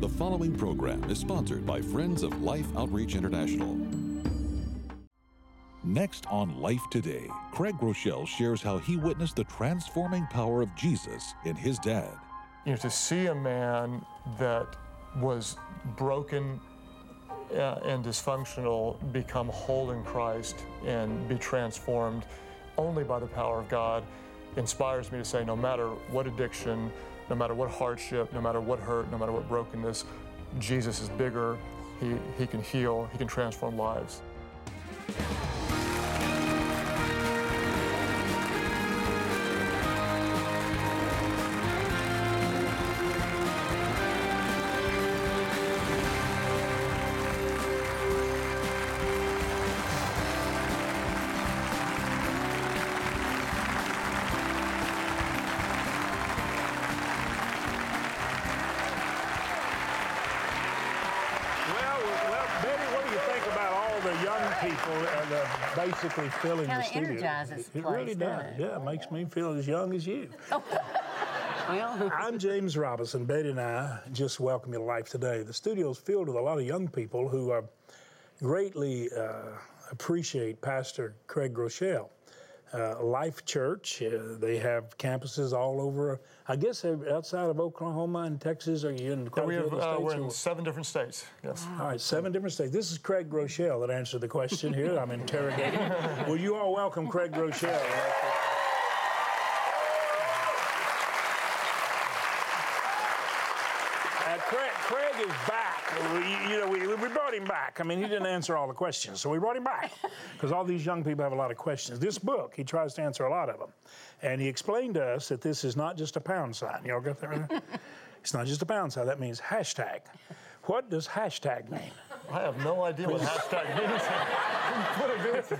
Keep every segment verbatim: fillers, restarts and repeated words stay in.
The following program is sponsored by Friends of Life Outreach International. Next on Life Today, Craig Groeschel shares how he witnessed the transforming power of Jesus in his dad. You know, to see a man that was broken uh, and dysfunctional become whole in Christ and be transformed only by the power of God inspires me to say, no matter what addiction, no matter what hardship, no matter what hurt, no matter what brokenness, Jesus is bigger. He, he can heal, he can transform lives. Basically filling the studio. Energizes the it place, really does. It? Yeah, it makes me feel as young as you. Oh. Well. I'm James Robinson. Betty and I just welcome you to Life Today. The studio is filled with a lot of young people who uh, greatly uh, appreciate Pastor Craig Groeschel. Uh, Life Church, uh, they have campuses all over, I guess outside of Oklahoma and Texas. Are you in quite we a few have, other uh, states? We're in seven different states, yes. All right, seven different states. This is Craig Groeschel that answered the question here. I'm interrogating. Well, you all welcome Craig Groeschel. Uh, Craig, Craig is back. We, you know, we, we brought him back. I mean, he didn't answer all the questions, so we brought him back because all these young people have a lot of questions. This book, he tries to answer a lot of them. And he explained to us that this is not just a pound sign. Y'all got that right? It's not just a pound sign. That means hashtag. What does hashtag mean? I have no idea what hashtag means.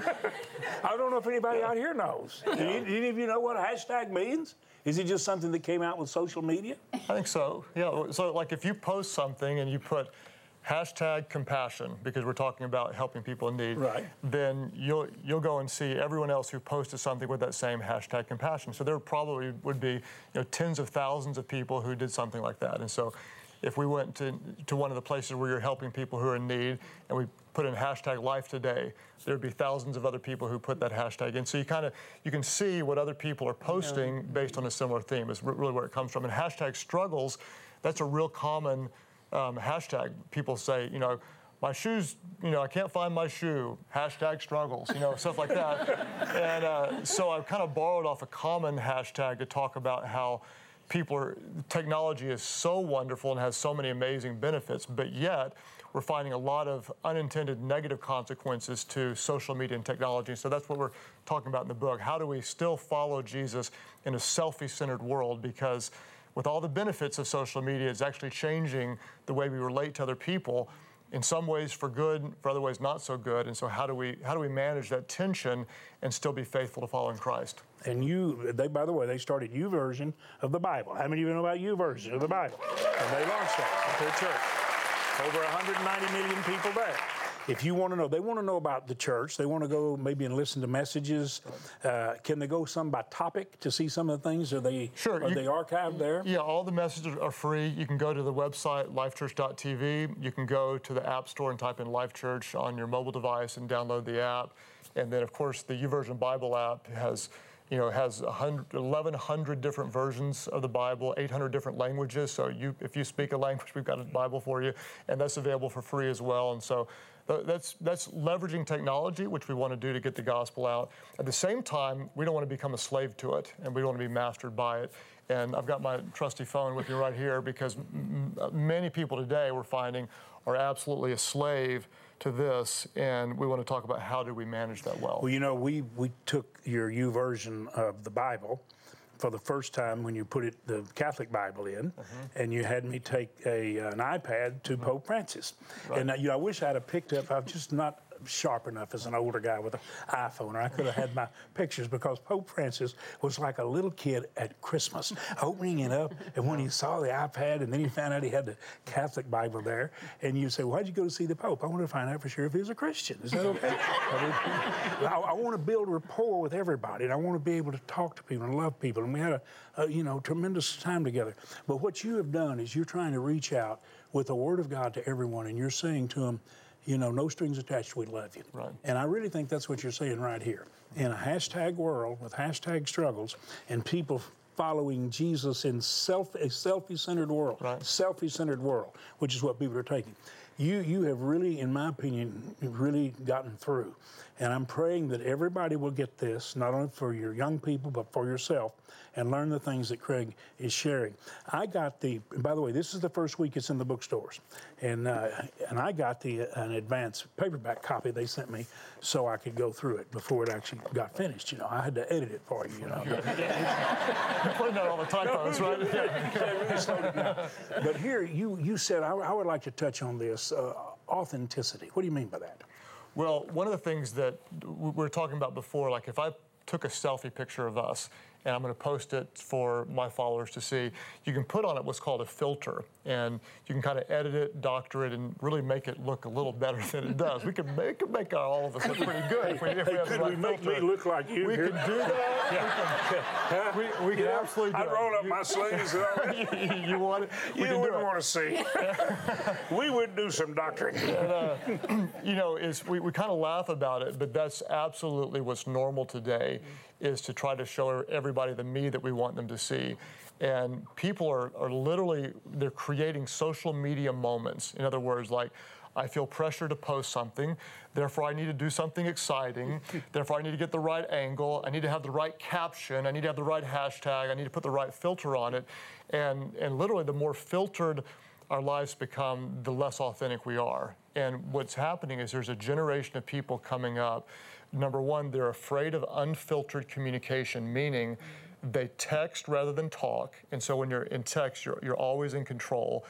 I don't know if anybody out here knows. Do any, any of you know what a hashtag means? Is it just something that came out with social media? I think so, yeah. So like if you post something and you put hashtag compassion, because we're talking about helping people in need, right. then you'll you'll go and see everyone else who posted something with that same hashtag compassion. So there probably would be you know tens of thousands of people who did something like that. And so if we went to, to one of the places where you're helping people who are in need and we put in hashtag Life Today, there'd be thousands of other people who put that hashtag in. So you kind of, you can see what other people are posting yeah. based on a similar theme is really where it comes from. And hashtag struggles, that's a real common um, hashtag. People say, you know, my shoes, you know, I can't find my shoe, hashtag struggles, you know, stuff like that. And uh, so I've kind of borrowed off a common hashtag to talk about how people are, technology is so wonderful and has so many amazing benefits, but yet we're finding a lot of unintended negative consequences to social media and technology. So that's what we're talking about in the book. How do we still follow Jesus in a selfie-centered world? Because with all the benefits of social media, it's actually changing the way we relate to other people, in some ways for good, for other ways not so good. And so how do we how do we manage that tension and still be faithful to following Christ? And you, they, by the way, they started YouVersion of the Bible. How many of you know about YouVersion of the Bible? And they launched that at their church. Over one hundred ninety million people there. If you want to know, they want to know about the church. They want to go maybe and listen to messages. Uh, can they go some by topic to see some of the things? Are they sure, are you, they archived there? Yeah, all the messages are free. You can go to the website, life church dot t v. You can go to the App Store and type in Life Church on your mobile device and download the app. And then, of course, the YouVersion Bible app has you know, has eleven hundred different versions of the Bible, eight hundred different languages. So you, if you speak a language, we've got a Bible for you, and that's available for free as well. And so that's that's leveraging technology, which we want to do to get the gospel out. At the same time, we don't want to become a slave to it, and we don't want to be mastered by it. And I've got my trusty phone with me right here because m- many people today we're finding are absolutely a slave to this, and we want to talk about how do we manage that well. Well, you know, we, we took your YouVersion of the Bible for the first time when you put it the Catholic Bible in, mm-hmm. and you had me take a an iPad to mm-hmm. Pope Francis. Right. And uh, you know, I wish I'd have picked up. I've just not sharp enough as an older guy with an iPhone, or I could have had my pictures, because Pope Francis was like a little kid at Christmas, opening it up, and when he saw the iPad, and then he found out he had the Catholic Bible there, and you say, why'd you go to see the Pope? I want to find out for sure if he was a Christian. Is that okay? I, I want to build rapport with everybody, and I want to be able to talk to people and love people, and we had a, a you know, tremendous time together. But what you have done is you're trying to reach out with the Word of God to everyone, and you're saying to them, you know, no strings attached, we love you. Right. And I really think that's what you're saying right here. In a hashtag world with hashtag struggles and people following Jesus in self a selfie-centered world, right. selfie-centered world, which is what people are taking. You you have really, in my opinion, really gotten through. And I'm praying that everybody will get this, not only for your young people, but for yourself, and learn the things that Craig is sharing. I got the, and by the way, this is the first week it's in the bookstores. And uh, and I got the uh, an advance paperback copy they sent me so I could go through it before it actually got finished. You know, I had to edit it for you, you know. You're putting out all the typos, right? Yeah. But here, you, you said, I, I would like to touch on this, uh, authenticity. What do you mean by that? Well, one of the things that we were talking about before, like if I took a selfie picture of us and I'm going to post it for my followers to see, you can put on it what's called a filter, and you can kind of edit it, doctor it, and really make it look a little better than it does. We can make, can make all of us look pretty good if we, if we have the right we make filter. me look like you? We here? can do that. Yeah. We can, we, we can Yeah. absolutely do I'd it. roll up You- my sleeves and all that. you, you want it? We You can do wouldn't it. want to see. We would do some doctoring. You know, is we, we kind of laugh about it, but that's absolutely what's normal today, is to try to show everybody the me that we want them to see. And people are, are literally, they're creating social media moments. In other words, like, I feel pressure to post something, therefore I need to do something exciting, therefore I need to get the right angle, I need to have the right caption, I need to have the right hashtag, I need to put the right filter on it. And, and literally, the more filtered our lives become, the less authentic we are. And what's happening is there's a generation of people coming up. Number one, they're afraid of unfiltered communication, meaning they text rather than talk. And so when you're in text, you're, you're always in control.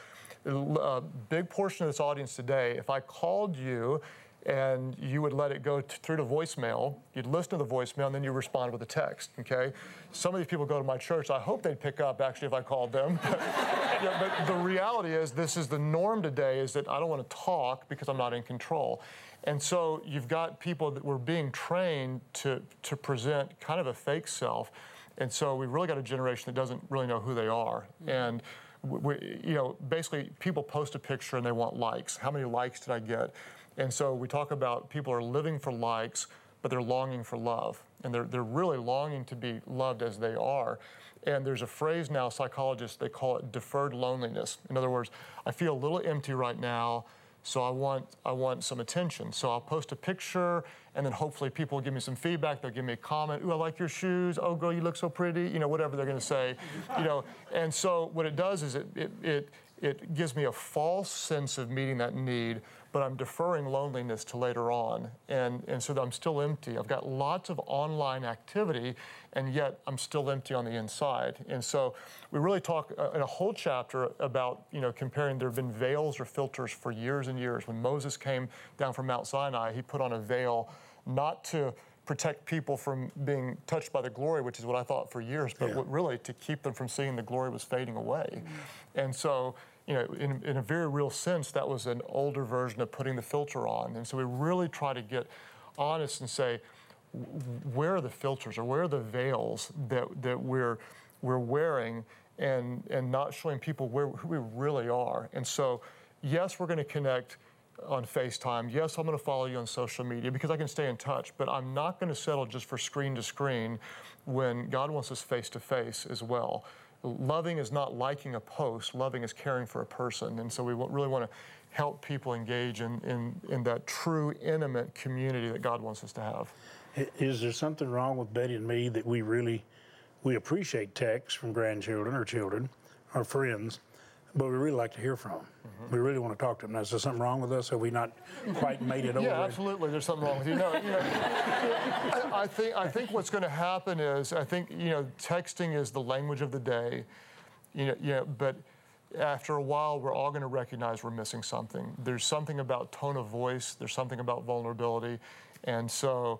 A big portion of this audience today, if I called you and you would let it go t- through to voicemail, you'd listen to the voicemail, and then you respond with a text, okay? Some of these people go to my church. I hope they'd pick up, actually, if I called them. Yeah, but the reality is, this is the norm today, is that I don't want to talk because I'm not in control. And so you've got people that were being trained to, to present kind of a fake self. And so we've really got a generation that doesn't really know who they are. Mm-hmm. And we, you know, basically, people post a picture and they want likes. How many likes did I get? And so we talk about people are living for likes, but they're longing for love. And they're, they're really longing to be loved as they are. And there's a phrase now, psychologists, they call it deferred loneliness. In other words, I feel a little empty right now, so I want I want some attention. So I'll post a picture, and then hopefully people will give me some feedback. They'll give me a comment. Ooh, I like your shoes. Oh, girl, you look so pretty. You know, whatever they're going to say. You know, and so what it does is it it it it gives me a false sense of meeting that need, but I'm deferring loneliness to later on, and and so I'm still empty. I've got lots of online activity, and yet I'm still empty on the inside. And so we really talk uh, in a whole chapter about, you know, comparing. There have been veils or filters for years and years. When Moses came down from Mount Sinai, he put on a veil not to protect people from being touched by the glory, which is what I thought for years, but Yeah. what really to keep them from seeing the glory was fading away. Mm-hmm. And so, you know, in, in a very real sense, that was an older version of putting the filter on. And so we really try to get honest and say, where are the filters, or where are the veils that, that we're we're wearing, and and not showing people where who we really are. And so, yes, we're going to connect on FaceTime. Yes, I'm going to follow you on social media because I can stay in touch, but I'm not going to settle just for screen to screen when God wants us face to face as well. Loving is not liking a post. Loving is caring for a person. And so we really want to help people engage in, in, in that true, intimate community that God wants us to have. Is there something wrong with Betty and me that we really, we appreciate texts from grandchildren or children or friends, but we really like to hear from them? Mm-hmm. We really want to talk to them. Now, is there something wrong with us? Have we not quite made it over? Yeah, absolutely. There's something wrong with you. No, you know, I, I think I think what's going to happen is I think you know texting is the language of the day, you know, you know, but after a while, we're all going to recognize we're missing something. There's something about tone of voice. There's something about vulnerability. And so,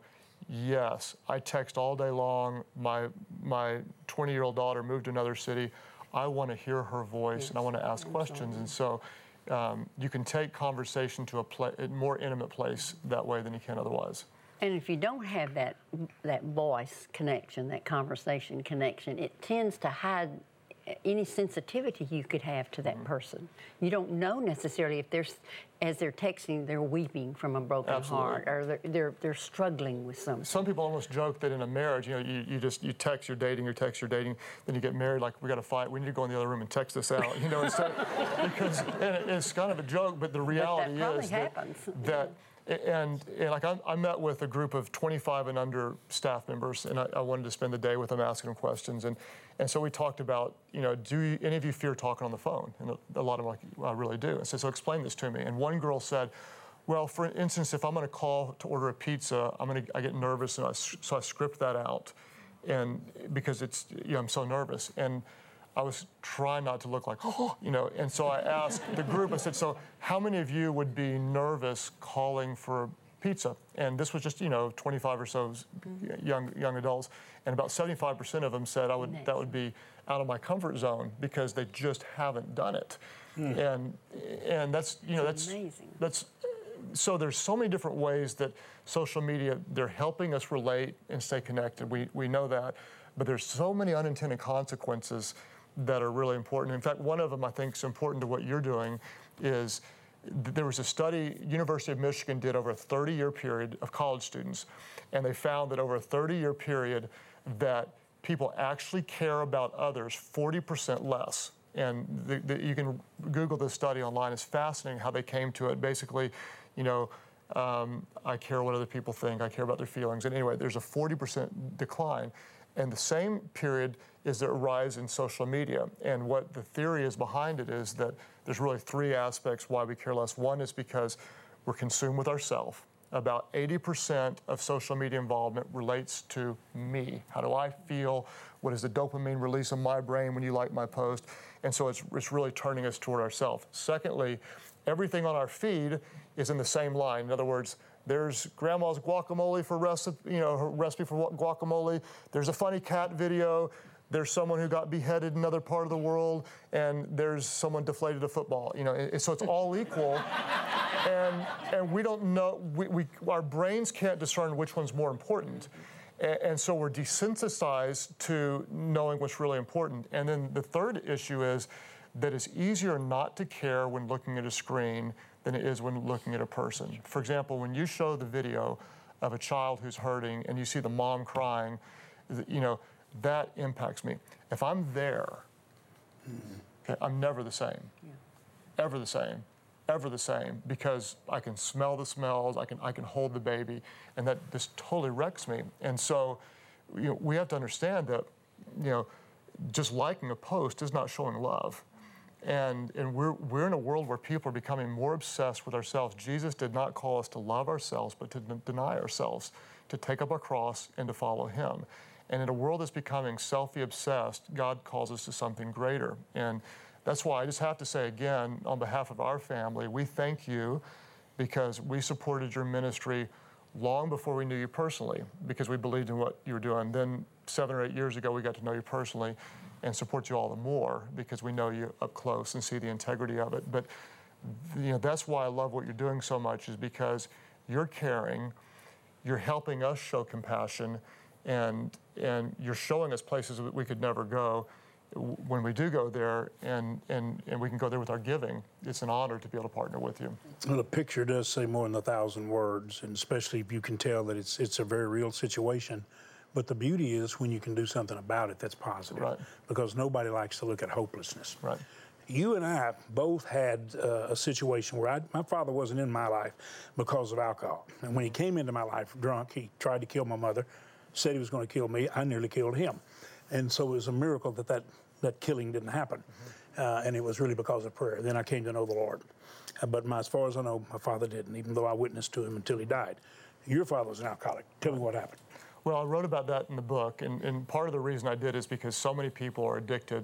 yes, I text all day long. My my twenty-year-old daughter moved to another city. I want to hear her voice, yes. and I want to ask questions. And so um, you can take conversation to a, pla- a more intimate place that way than you can otherwise. And if you don't have that that voice connection, that conversation connection, it tends to hide any sensitivity you could have to that person. You don't know necessarily if they're, as they're texting, they're weeping from a broken Absolutely. heart, or they're, they're they're struggling with something. Some people almost joke that in a marriage, you know, you, you just you text, you're dating, you text, you're dating, then you get married, like we got to fight. We need to go in the other room and text this out, you know, instead, because and it, it's kind of a joke, but the reality that is happens. that. that And, and like I, I met with a group of twenty-five and under staff members, and I, I wanted to spend the day with them asking them questions. And, and so we talked about, you know, do you, any of you fear talking on the phone? And a, a lot of them were like, well, I really do. I said, so explain this to me. And one girl said, well, for instance, if I'm going to call to order a pizza, I'm going to I get nervous, and I, so I script that out, and because it's you know I'm so nervous. And I was trying not to look like, oh, you know, and so I asked the group, I said, so how many of you would be nervous calling for pizza? And this was just, you know, twenty-five or so young young adults, and about seventy-five percent of them said I would that would be out of my comfort zone because they just haven't done it. Mm. And and that's, you know, that's amazing. That's so there's so many different ways that social media, they're helping us relate and stay connected. We we know that, but there's so many unintended consequences that are really important. In fact, one of them I think is important to what you're doing is th- there was a study University of Michigan did over a thirty-year period of college students, and they found that over a thirty-year period that people actually care about others forty percent less. And the, the, you can Google this study online. It's fascinating how they came to it. Basically, you know, um, I care what other people think. I care about their feelings. And anyway, there's a forty percent decline. And the same period is the rise in social media. And what the theory is behind it is that there's really three aspects why we care less. One is because we're consumed with ourselves. About eighty percent of social media involvement relates to me. How do I feel? What is the dopamine release in my brain when you like my post? And so it's, it's really turning us toward ourselves. Secondly, everything on our feed is in the same line. In other words, there's grandma's guacamole for recipe, you know, her recipe for guacamole. There's a funny cat video. There's someone who got beheaded in another part of the world, and there's someone deflated a football. You know, it, so it's all equal, and and we don't know. We, we our brains can't discern which one's more important, and, and so we're desensitized to knowing what's really important. And then the third issue is that it's easier not to care when looking at a screen than it is when looking at a person. For example, when you show the video of a child who's hurting and you see the mom crying, you know, that impacts me. If I'm there, okay, I'm never the same, yeah. ever the same, ever the same, because I can smell the smells, I can I can hold the baby, and that this totally wrecks me. And so, you know, we have to understand that, you know, just liking a post is not showing love. And, and we're, we're in a world where people are becoming more obsessed with ourselves. Jesus did not call us to love ourselves, but to d- deny ourselves, to take up our cross and to follow him. And in a world that's becoming selfie-obsessed, God calls us to something greater. And that's why I just have to say again, on behalf of our family, we thank you because we supported your ministry long before we knew you personally, because we believed in what you were doing. Then seven or eight years ago, we got to know you personally and support you all the more because we know you up close and see the integrity of it. But you know, that's why I love what you're doing so much, is because you're caring, you're helping us show compassion, and and you're showing us places that we could never go. When we do go there, and, and, and we can go there with our giving, it's an honor to be able to partner with you. Well, a picture does say more than a thousand words, and especially if you can tell that it's it's a very real situation. But the beauty is when you can do something about it that's positive, right. because nobody likes to look at hopelessness. Right. You and I both had uh, a situation where I, my father wasn't in my life because of alcohol. And when he came into my life drunk, he tried to kill my mother, said he was going to kill me. I nearly killed him. And so it was a miracle that that, that killing didn't happen. Mm-hmm. Uh, and it was really because of prayer. Then I came to know the Lord. Uh, but my, as far as I know, my father didn't, even though I witnessed to him until he died. Your father was an alcoholic. Tell me what happened. Well, I wrote about that in the book, and, and part of the reason I did is because so many people are addicted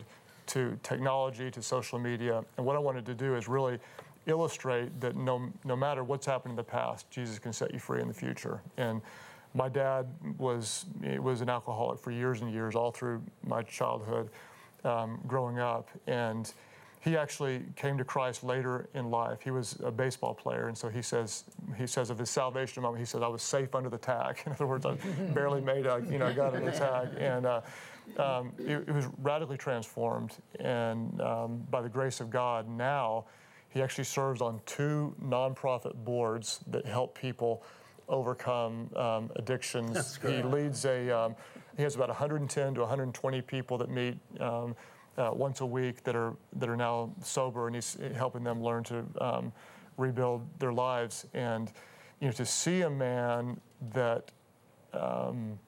to technology, to social media. And what I wanted to do is really illustrate that no, no matter what's happened in the past, Jesus can set you free in the future. And my dad was, was an alcoholic for years and years, all through my childhood, um, growing up. And he actually came to Christ later in life. He was a baseball player, and so he says he says of his salvation moment, he said, "I was safe under the tag." In other words, I barely made a you know got in the tag, and uh, um, it, it was radically transformed. And um, by the grace of God, now he actually serves on two nonprofit boards that help people overcome um, addictions. He leads a um, he has about one hundred ten to one hundred twenty people that meet. Um, Uh, once a week that are that are now sober, and he's helping them learn to um, rebuild their lives. And you know, to see a man that um,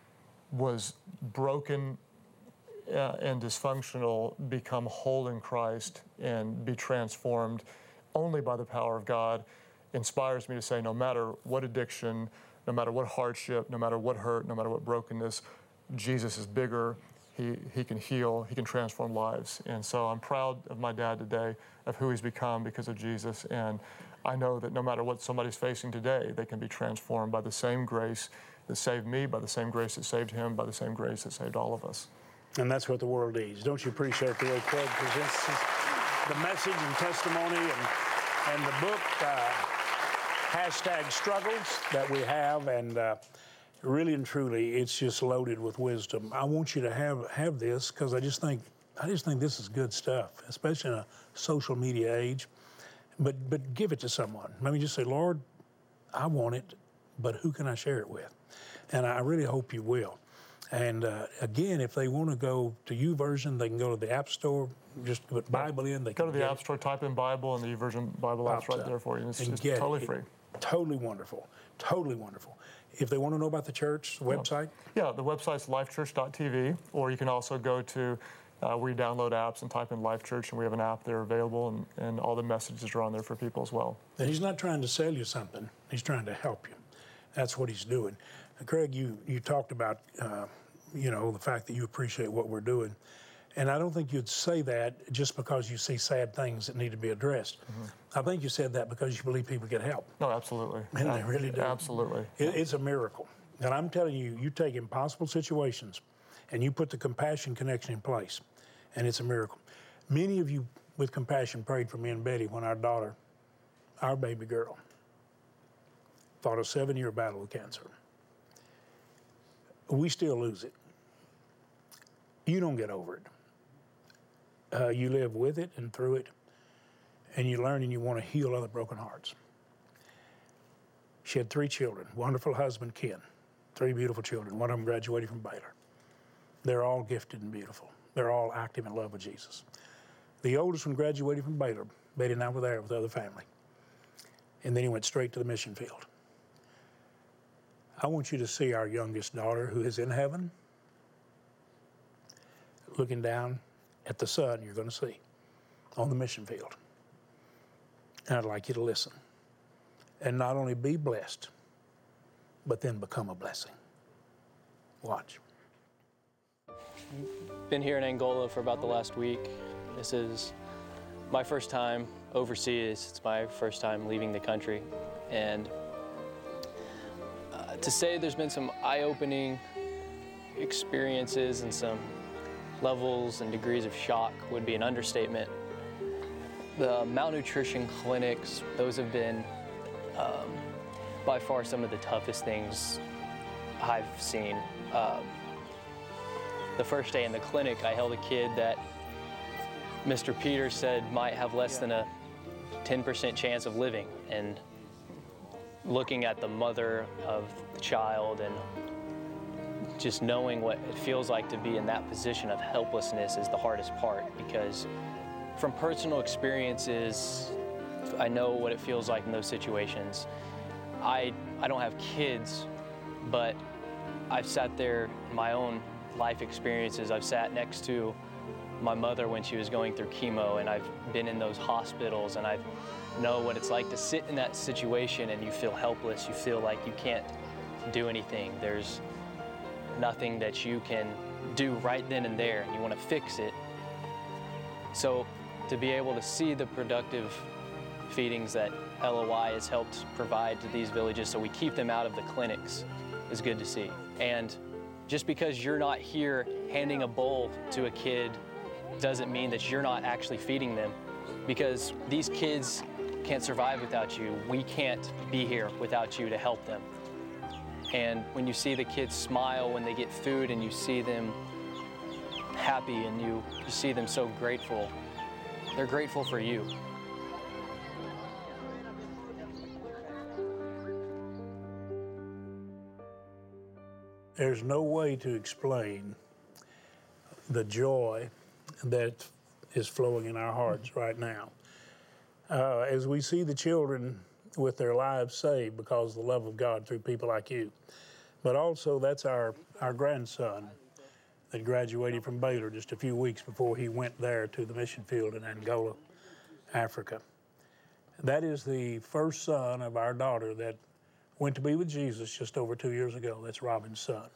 was broken uh, and dysfunctional become whole in Christ and be transformed only by the power of God inspires me to say, no matter what addiction, no matter what hardship, no matter what hurt, no matter what brokenness, Jesus is bigger. He, he can heal, he can transform lives. And so I'm proud of my dad today, of who he's become because of Jesus. And I know that no matter what somebody's facing today, they can be transformed by the same grace that saved me, by the same grace that saved him, by the same grace that saved all of us. And that's what the world needs. Don't you appreciate the way Craig presents the message and testimony and, and the book, uh, hashtag struggles that we have, and uh, really and truly, it's just loaded with wisdom. I want you to have have this because I just think I just think this is good stuff, especially in a social media age. But but give it to someone. Let me just say, Lord, I want it, but who can I share it with? And I really hope you will. And uh, again, if they want to go to YouVersion, they can go to the App Store, just put Bible in. They go can to the App it. Store, type in Bible, and the YouVersion Bible app's right there for you. And it's and just get totally it. free. Totally wonderful. Totally wonderful. If they want to know about the church, the website? Yeah, the website's life church dot t v, or you can also go to uh, where you download apps and type in Life Church, and we have an app there available, and, and all the messages are on there for people as well. And he's not trying to sell you something. He's trying to help you. That's what he's doing. Uh, Craig, you, you talked about, uh, you know, the fact that you appreciate what we're doing. And I don't think you'd say that just because you see sad things that need to be addressed. Mm-hmm. I think you said that because you believe people get help. No, absolutely. And they really do. Absolutely. It, it's a miracle. And I'm telling you, you take impossible situations and you put the compassion connection in place, and it's a miracle. Many of you with compassion prayed for me and Betty when our daughter, our baby girl, fought a seven-year battle with cancer. We still lose it. You don't get over it. Uh, you live with it and through it, and you learn and you want to heal other broken hearts. She had three children, wonderful husband, Ken, three beautiful children. One of them graduated from Baylor. They're all gifted and beautiful. They're all active in love with Jesus. The oldest one graduated from Baylor. Betty and I were there with the other family. And then he went straight to the mission field. I want you to see our youngest daughter, who is in heaven, looking down at the son you're going to see on the mission field. And I'd like you to listen and not only be blessed, but then become a blessing. Watch. Been here in Angola for about the last week. This is my first time overseas. It's my first time leaving the country. And uh, to say there's been some eye-opening experiences and some levels and degrees of shock would be an understatement. The malnutrition clinics, those have been um, by far some of the toughest things I've seen. Um, the first day in the clinic, I held a kid that Mister Peters said might have less than a ten percent chance of living. And looking at the mother of the child and just knowing what it feels like to be in that position of helplessness is the hardest part, because from personal experiences, I know what it feels like in those situations. I, I don't have kids, but I've sat there in my own life experiences. I've sat next to my mother when she was going through chemo, and I've been in those hospitals, and I know what it's like to sit in that situation and you feel helpless. You feel like you can't do anything. There's nothing that you can do right then and there, and you want to fix it. So to be able to see the productive feedings that L O I has helped provide to these villages so we keep them out of the clinics is good to see. And just because you're not here handing a bowl to a kid doesn't mean that you're not actually feeding them, because these kids can't survive without you. We can't be here without you to help them. And when you see the kids smile when they get food and you see them happy and you, you see them so grateful, they're grateful for you. There's no way to explain the joy that is flowing in our hearts right now. Uh, as we see the children with their lives saved because of the love of God through people like you. But also that's our, our grandson that graduated from Baylor just a few weeks before he went there to the mission field in Angola, Africa. That is the first son of our daughter that went to be with Jesus just over two years ago. That's Robin's son.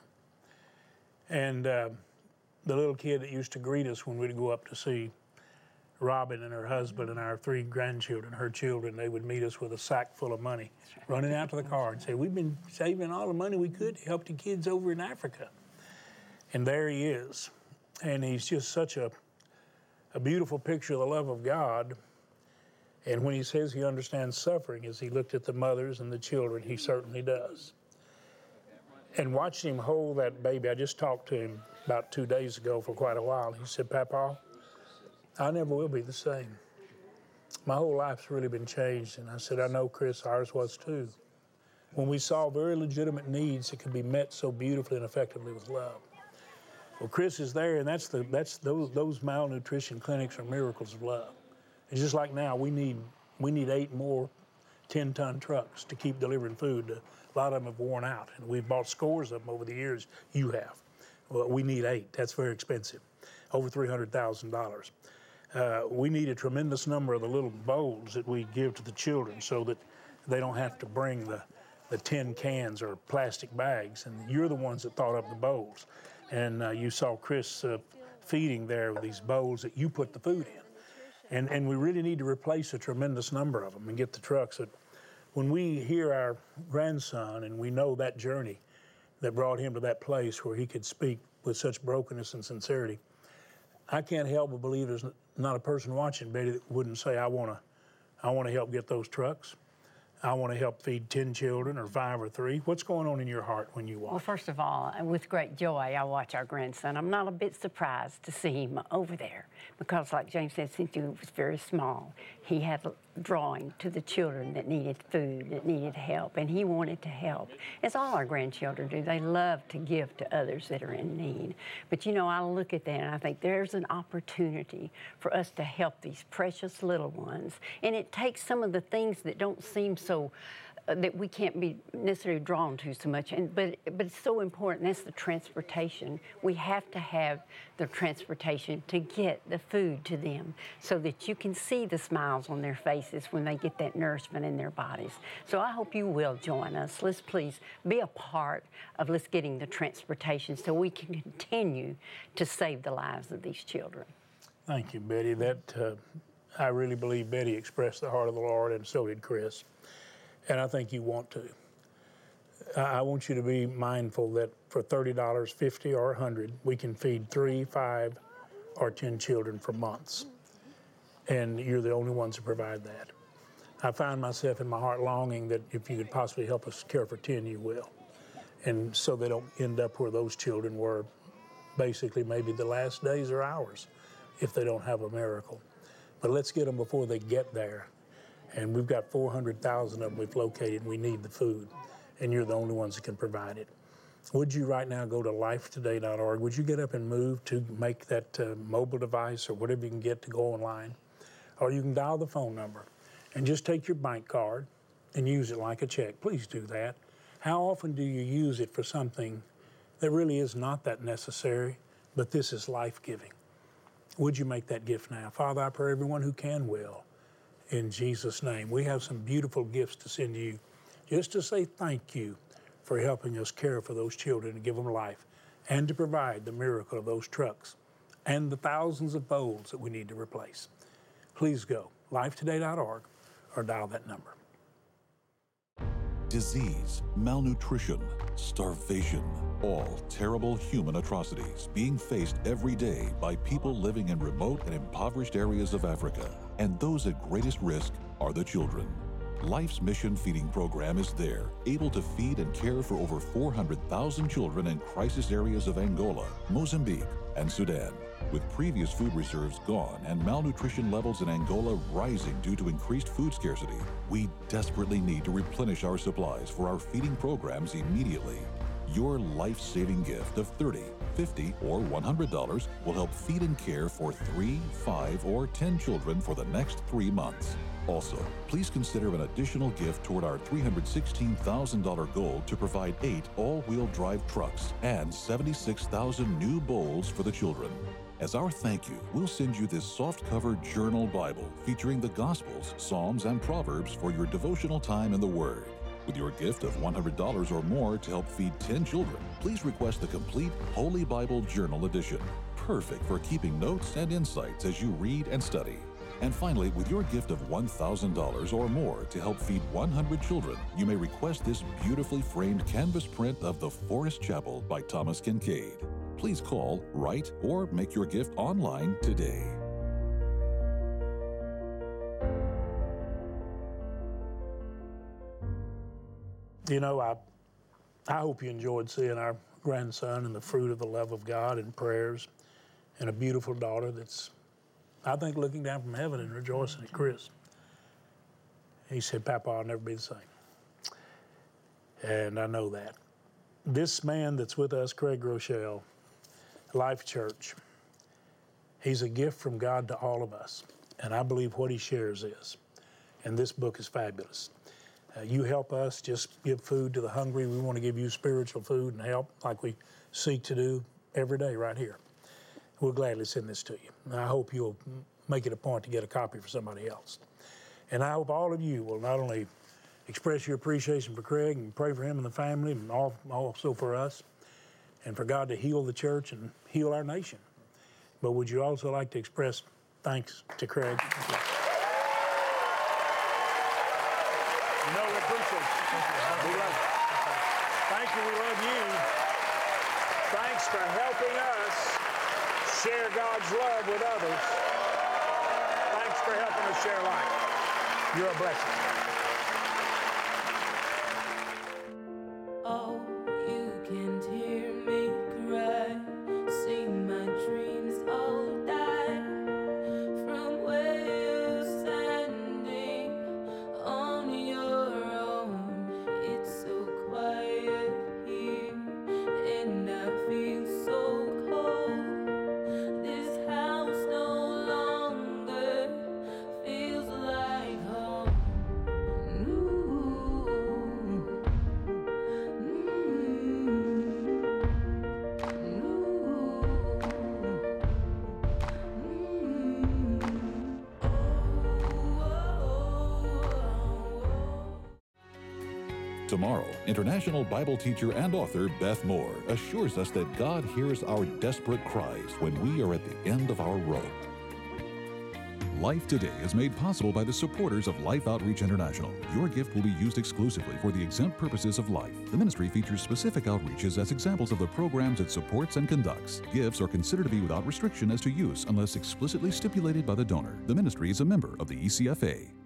And uh, the little kid that used to greet us when we'd go up to see Robin and her husband and our three grandchildren, her children, they would meet us with a sack full of money, running out to the car and say, we've been saving all the money we could to help the kids over in Africa. And there he is. And he's just such a, a beautiful picture of the love of God. And when he says he understands suffering, as he looked at the mothers and the children, he certainly does. And watching him hold that baby, I just talked to him about two days ago for quite a while. He said, Papa, I never will be the same. My whole life's really been changed. And I said, I know, Chris, ours was too. When we saw very legitimate needs that could be met so beautifully and effectively with love. Well, Chris is there, and that's the that's those those malnutrition clinics are miracles of love. It's just like now, we need we need eight more ten-ton trucks to keep delivering food. A lot of them have worn out, and we've bought scores of them over the years. You have. Well, we need eight. That's very expensive, over three hundred thousand dollars. Uh, we need a tremendous number of the little bowls that we give to the children so that they don't have to bring the, the tin cans or plastic bags, and you're the ones that thought up the bowls. And uh, you saw Chris uh, feeding there with these bowls that you put the food in. And, and we really need to replace a tremendous number of them and get the trucks. That when we hear our grandson and we know that journey that brought him to that place where he could speak with such brokenness and sincerity, I can't help but believe there's not a person watching, Betty, that wouldn't say, I want to I want to help get those trucks. I want to help feed ten children or five or three. What's going on in your heart when you watch? Well, first of all, with great joy, I watch our grandson. I'm not a bit surprised to see him over there because, like James said, since he was very small, he had a drawing to the children that needed food, that needed help, and he wanted to help. As all our grandchildren do. They love to give to others that are in need. But, you know, I look at that and I think there's an opportunity for us to help these precious little ones. And it takes some of the things that don't seem so uh, that we can't be necessarily drawn to so much, and but but it's so important. That's the transportation. We have to have the transportation to get the food to them so that you can see the smiles on their faces when they get that nourishment in their bodies. So I hope you will join us. Let's please be a part of let's getting the transportation so we can continue to save the lives of these children. Thank you, Betty. That uh, I really believe Betty expressed the heart of the Lord, and so did Chris. And I think you want to. I want you to be mindful that for thirty dollars, fifty dollars, or one hundred dollars, we can feed three, five, or ten children for months. And you're the only ones who provide that. I find myself in my heart longing that if you could possibly help us care for ten, you will. And so they don't end up where those children were basically maybe the last days or hours if they don't have a miracle. But let's get them before they get there. And we've got four hundred thousand of them we've located, and we need the food. And you're the only ones that can provide it. Would you right now go to life today dot org? Would you get up and move to make that uh, mobile device or whatever you can get to go online? Or you can dial the phone number and just take your bank card and use it like a check. Please do that. How often do you use it for something that really is not that necessary, but this is life-giving? Would you make that gift now? Father, I pray everyone who can will. In Jesus' name. We have some beautiful gifts to send to you just to say thank you for helping us care for those children and give them life and to provide the miracle of those trucks and the thousands of bowls that we need to replace. Please go, life today dot org, or dial that number. Disease, malnutrition, starvation, all terrible human atrocities being faced every day by people living in remote and impoverished areas of Africa. And those at greatest risk are the children. Life's Mission Feeding Program is there, able to feed and care for over four hundred thousand children in crisis areas of Angola, Mozambique, and Sudan. With previous food reserves gone and malnutrition levels in Angola rising due to increased food scarcity, we desperately need to replenish our supplies for our feeding programs immediately. Your life-saving gift of thirty dollars, fifty dollars, or one hundred dollars will help feed and care for three, five, or ten children for the next three months. Also, please consider an additional gift toward our three hundred sixteen thousand dollars goal to provide eight all-wheel drive trucks and seventy-six thousand new bowls for the children. As our thank you, we'll send you this soft-cover journal Bible featuring the Gospels, Psalms, and Proverbs for your devotional time in the Word. With your gift of one hundred dollars or more to help feed ten children, please request the complete Holy Bible Journal Edition, perfect for keeping notes and insights as you read and study. And finally, with your gift of one thousand dollars or more to help feed one hundred children, you may request this beautifully framed canvas print of the Forest Chapel by Thomas Kincaid. Please call, write, or make your gift online today. You know, I, I hope you enjoyed seeing our grandson and the fruit of the love of God and prayers, and a beautiful daughter that's, I think, looking down from heaven and rejoicing at Chris. He said, Papa, I'll never be the same. And I know that. This man that's with us, Craig Groeschel, Life Church, he's a gift from God to all of us. And I believe what he shares is. And this book is fabulous. Uh, you help us just give food to the hungry. We want to give you spiritual food and help like we seek to do every day right here. We'll gladly send this to you. And I hope you'll make it a point to get a copy for somebody else. And I hope all of you will not only express your appreciation for Craig and pray for him and the family, and also for us, and for God to heal the church and heal our nation. But would you also like to express thanks to Craig? You know, we appreciate you. We love you. Thank you, we love you. Thanks for helping us share God's love with others. Thanks for helping us share life. You're a blessing. Oh, you can hear me cry, see my dreams all die, from where you're standing on your own. It's so quiet here, and I feel so cold. This house no longer feels like home. Ooh. Tomorrow, international Bible teacher and author Beth Moore assures us that God hears our desperate cries when we are at the end of our rope. Life Today is made possible by the supporters of Life Outreach International. Your gift will be used exclusively for the exempt purposes of life. The ministry features specific outreaches as examples of the programs it supports and conducts. Gifts are considered to be without restriction as to use unless explicitly stipulated by the donor. The ministry is a member of the E C F A.